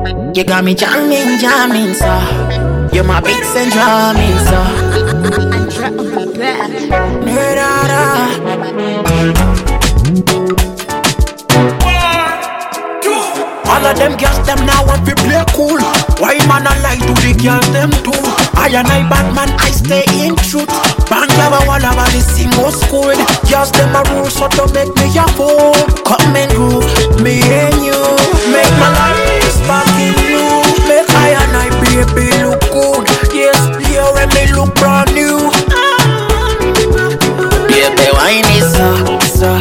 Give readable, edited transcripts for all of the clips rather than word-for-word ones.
You got me jamming, jamming, so you're my beats and drumming, so all of them girls, them now want to play cool. Why man I like to the girls, them too. I and I Batman, I stay in truth. Bang lava wall about the single school. Girls, them a rule, so don't make me a fool. Come and groove, me and you. Make my life spark in you. Make I and I baby look good. Yes, you and me look brand new. Baby, wine is so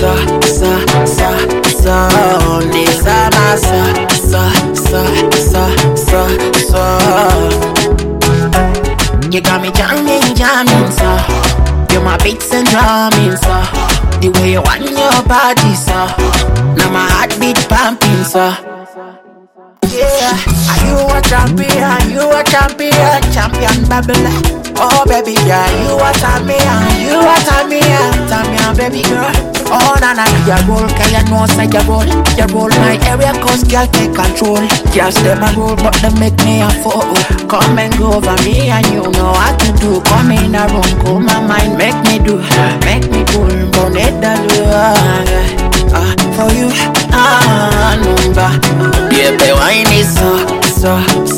you got me jamming, jamming, so you're my beats and drumming, so the way you want your body, so now my heartbeat pumping, so yeah, are you a champion? You a champion, champion Babylon. Oh baby girl, you a champion, baby girl. Oh na na, your roll, cause you know say you roll my area, cause girl take control. Girls them a roll, but they make me a fool. Come and go over me, and you know what to do. Come in a room, cool my mind, make me do, make me cool, bonnet the for you, number. Baby, wine is so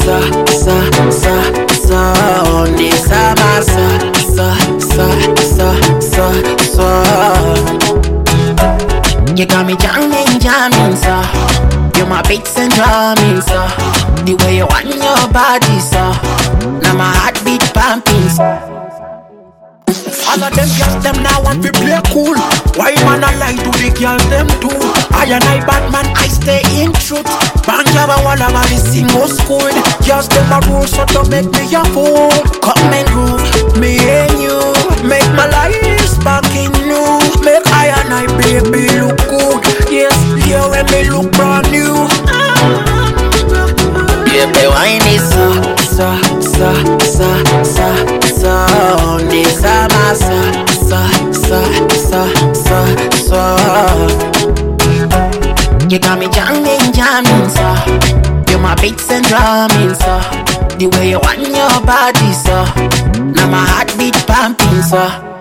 you got me jamming, jamming, so you're my beats and drumming, so the way you want your body, so now my heartbeat pumping, so all of them girls, them now want to play cool. Why man I lie to the girls, them too. I and I Batman, I stay in truth. Bang lava wall about the single school. Girls, them a rule, so don't make me a fool. Come and groove, me and you. Make my life spark in you. Make I and I baby look good. Yes, you and me look brand new. Baby, wine is you got me jamming, jamming, so you're my beats and drumming, so the way you want your body, so now my heartbeat pumping, so